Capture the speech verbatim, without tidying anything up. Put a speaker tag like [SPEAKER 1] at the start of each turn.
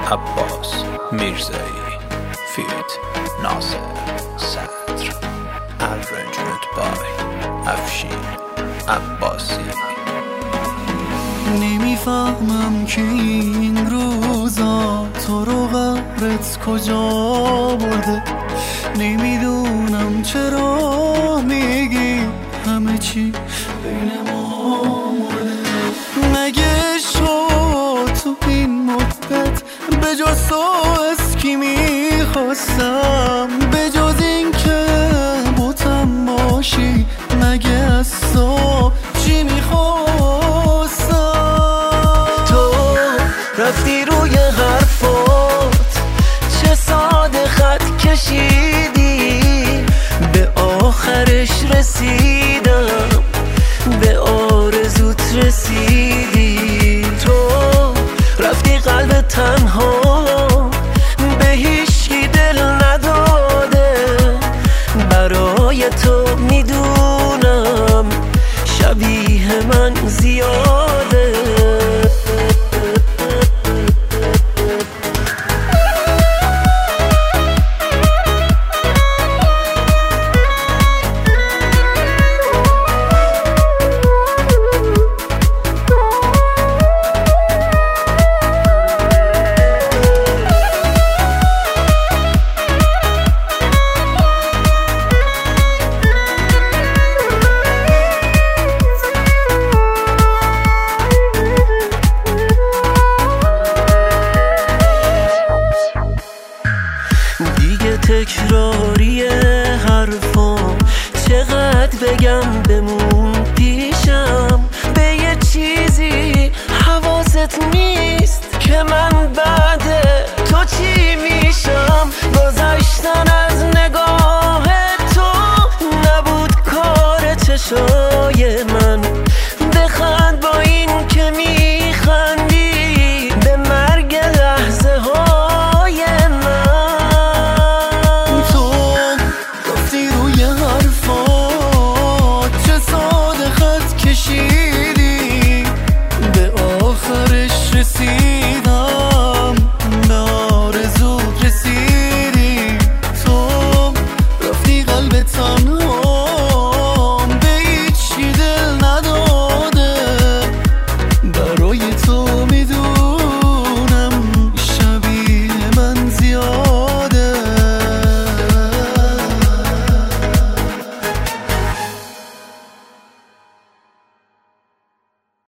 [SPEAKER 1] عباس میرزایی فیت ناصر صدر arrangement by افشین عباسی.
[SPEAKER 2] نمیفهمم که این روزا تو رو قبرت کجا برده، نمیدونم چرا میگی همه چی بین ما مرده. مگه شد تو این مدت به جز تو از کی میخواستم، به جز این که بوتم باشی مگه از تو چی میخواستم. تو رفتی روی حرفات چه ساده خط کشیدی، به آخرش رسیدم به آرزوت رسیدی. تو رفتی قلب تنها به هیچکی دل نداده، برای تو میدونم شبیه من زیاده. دیگه تکراری حرفام چقدر بگم بمون پیشم، به یه چیزی حواست نیست که من بعد تو چی میشم. گذشتن از نگاه تو نبود کار چشای